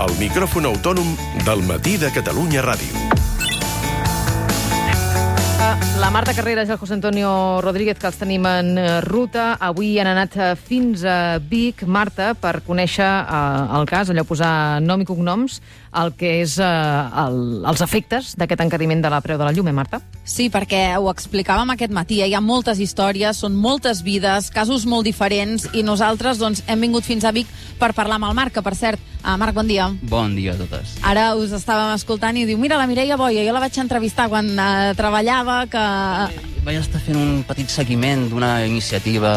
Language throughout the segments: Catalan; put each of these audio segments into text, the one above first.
el micròfon autònom del Matí de Catalunya Ràdio. La Marta Carreras i el José Antonio Rodríguez, que els tenim en ruta, avui han anat fins a Vic, Marta, per conèixer el cas, allò posar nom i cognoms, el que és els efectes d'aquest encariment de la preu de la llum, Marta? Sí, perquè ho explicàvem aquest matí, hi ha moltes històries, són moltes vides, casos molt diferents, i nosaltres doncs, hem vingut fins a Vic per parlar amb el Marc, que per cert, Marc, bon dia. Bon dia a totes. Ara us estàvem escoltant i diu, mira, la Mireia Boia, jo la vaig entrevistar quan treballava, que... Vaig estar fent un petit seguiment d'una iniciativa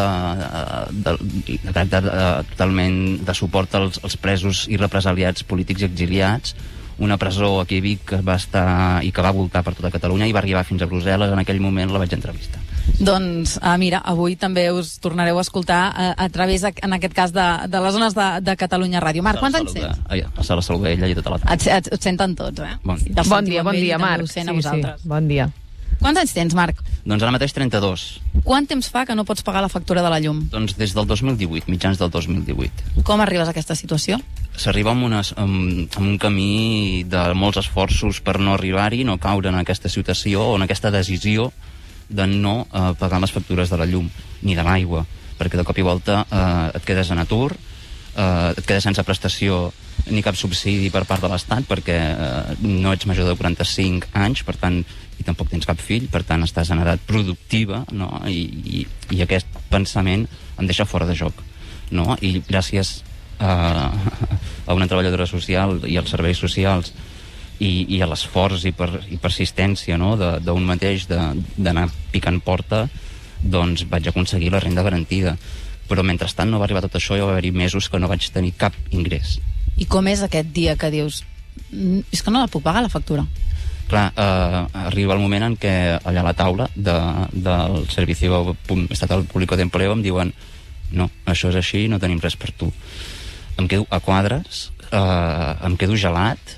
de caràcter totalment de suport als presos i represaliats polítics i exiliats, una presó aquí a Vic que va estar i que va voltar per tota Catalunya i va arribar fins a Brussel·les. En aquell moment la vaig entrevistar. Doncs, mira, avui també us tornareu a escoltar a través, en aquest cas, de les zones de Catalunya Ràdio. Marc, quants anys tens? A Sala Salvella i tota la tarda. Et senten tots, eh? Bon dia. Bon dia, Marc. Sí, bon dia. Quants anys tens, Marc? Doncs ara mateix 32. Quant temps fa que no pots pagar la factura de la llum? Doncs des del 2018, mitjans del 2018. Com arribes a aquesta situació? S'arriba amb un camí de molts esforços per no arribar-hi, no caure en aquesta situació o en aquesta decisió de no pagar les factures de la llum ni de l'aigua, perquè de cop i volta et quedes en atur, et quedes sense prestació ni cap subsidi per part de l'Estat, perquè no ets major de 45 anys, per tant, i tampoc tens cap fill, per tant estàs en edat productiva, no? I aquest pensament em deixa fora de joc, no? I gràcies a una treballadora social i als serveis socials i a l'esforç i persistència, no? d'un mateix d'anar picant porta, doncs vaig aconseguir la renda garantida. Però mentrestant no va arribar tot això i va haver-hi mesos que no vaig tenir cap ingrés. I com és aquest dia que dius, és que no la puc pagar la factura? Clar, arriba el moment en què allà a la taula del Servicio Estatal Público de Empleo em diuen no, això és així, no tenim res per tu. Em quedo a quadres, em quedo gelat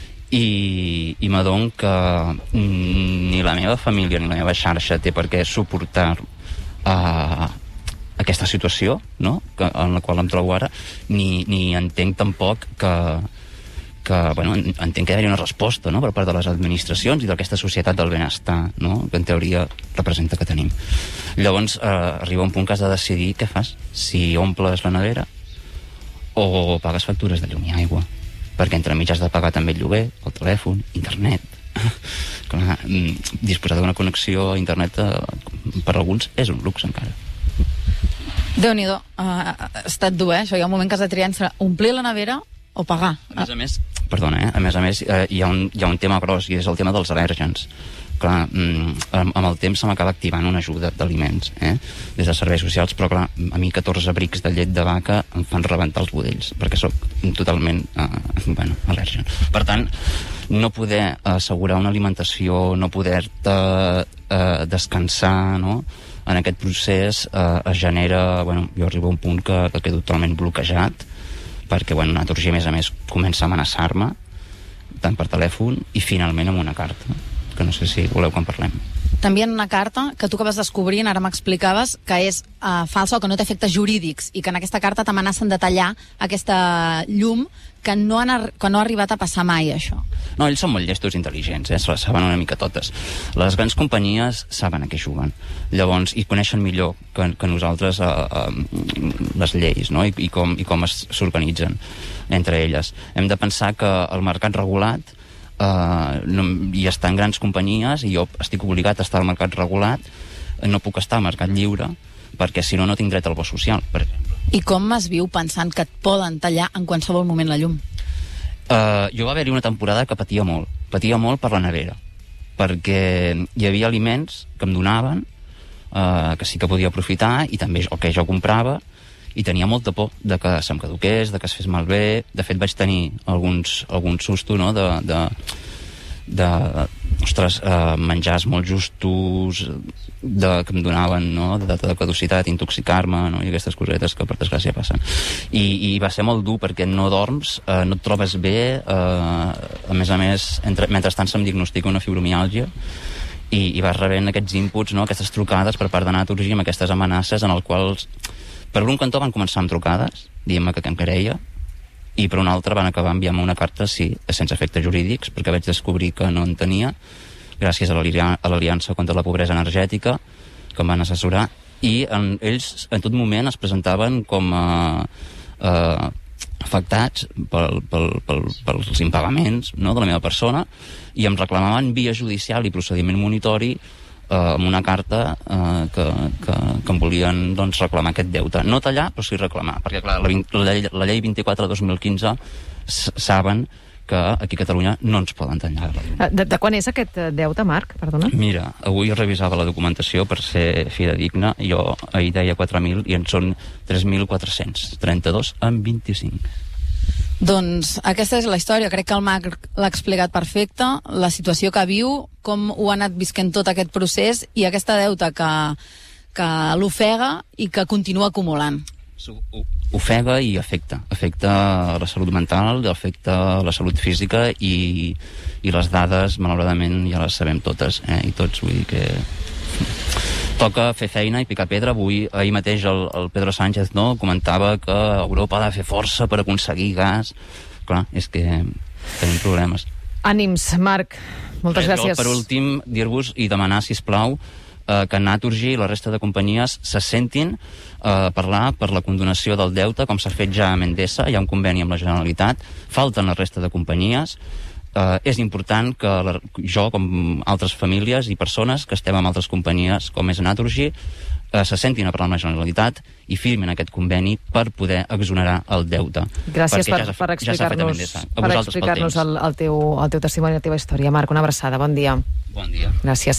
i m'adono que ni la meva família ni la meva xarxa té per què suportar aquesta situació, no? En la qual em trobo ara, ni entenc tampoc que bueno, entenc que hi ha una resposta, no?, per part de les administracions i d'aquesta societat del benestar, no?, que en teoria representa que tenim. Llavors arriba un punt que has de decidir què fas, si omples la nevera o pagues factures de llum i aigua, perquè entremig has de pagar també el lloguer, el telèfon, internet. Clar, disposar d'una connexió a internet per alguns és un luxe encara. Déu-n'hi-do, ha estat dur, això. Hi ha un moment que has de triar entre omplir la nevera o pagar. A més, perdona, a més hi ha un tema gros, i és el tema dels al·lèrgens. Clar, amb el temps se m'acaba activant una ajuda d'aliments, des de serveis socials, però clar, a mi 14 brics de llet de vaca em fan rebentar els budells, perquè sóc totalment al·lèrgen. Per tant, no poder assegurar una alimentació, no poder-te descansar, no?, en aquest procés es genera... jo arribo a un punt que quedo totalment bloquejat, perquè una naturgia, a més, comença a amenaçar-me, tant per telèfon i finalment amb una carta, que no sé si voleu que en parlem. T'envien una carta que tu acabes descobrint, ara m'explicaves, que és falsa o que no té efectes jurídics, i que en aquesta carta t'amenacen de tallar aquesta llum, que no ha arribat a passar mai, això. No, ells són molt llestos i intel·ligents, se les saben una mica totes. Les grans companyies saben a què juguen. Llavors, i coneixen millor que nosaltres les lleis, no?, i com s'organitzen entre elles. Hem de pensar que el mercat regulat i estar en grans companyies, i jo estic obligat a estar al mercat regulat, no puc estar al mercat lliure, perquè si no, no tinc dret al bo social, per exemple. I com es viu pensant que et poden tallar en qualsevol moment la llum? Jo va haver-hi una temporada que patia molt per la nevera, perquè hi havia aliments que em donaven, que sí que podia aprofitar, i també el que jo comprava, i tenia molta por de que se'm caduqués, de que es fes malbé. De fet, vaig tenir algun susto, no?, ostres, menjars molt justos que em donaven, no?, de data de caducitat, intoxicar-me, no?, i aquestes cosetes que per desgràcia passen. I va ser molt dur, perquè no dorms, no et trobes bé, a més, mentrestant se'm diagnostica una fibromiàlgia, i vas rebent aquests inputs, no?, aquestes trucades per part de Naturgy, amb aquestes amenaces en els quals, per un cantó, van començar amb trucades, dient-me que em quereia, i per una altra van acabar enviant-me una carta, sí, sense efectes jurídics, perquè vaig descobrir que no en tenia, gràcies a l'Aliança contra la Pobresa Energètica, que em van assessorar, i ells en tot moment es presentaven com afectats pels impagaments, no?, de la meva persona, i em reclamaven via judicial i procediment monitori amb una carta que em volien, doncs, reclamar aquest deute. No tallar, però sí reclamar, perquè clar, la llei 24/2015 saben que aquí a Catalunya no ens poden tallar. De quan és aquest deute, Marc? Perdona. Mira, avui revisava la documentació per ser fidedigna, jo ahir deia 4.000 i en són 3.432,25. Doncs aquesta és la història. Crec que el Marc l'ha explicat perfecte, la situació que viu, com ho ha anat visquent tot aquest procés i aquesta deuta que l'ofega i que continua acumulant. Ofega i afecta la salut mental, afecta la salut física i les dades, malauradament, ja les sabem totes, i tots, vull dir que toca fer feina i picar pedra. Ahir mateix el Pedro Sánchez, no?, comentava que Europa ha de fer força per aconseguir gas. Clar, és que tenim problemes. Ànims, Marc. Moltes gràcies. Per últim, dir-vos i demanar, sisplau, que Naturgy i la resta de companyies se sentin a parlar per la condonació del deute, com s'ha fet ja a Endesa. Hi ha un conveni amb la Generalitat, falten la resta de companyies. És important que jo, com altres famílies i persones que estem amb altres companyies com és Naturgy, se sentin a parlar amb la Generalitat i firmin aquest conveni per poder exonerar el deute. Gràcies per explicar-nos el teu testimoni, la teva història. Marc, una abraçada, bon dia. Bon dia. Gràcies.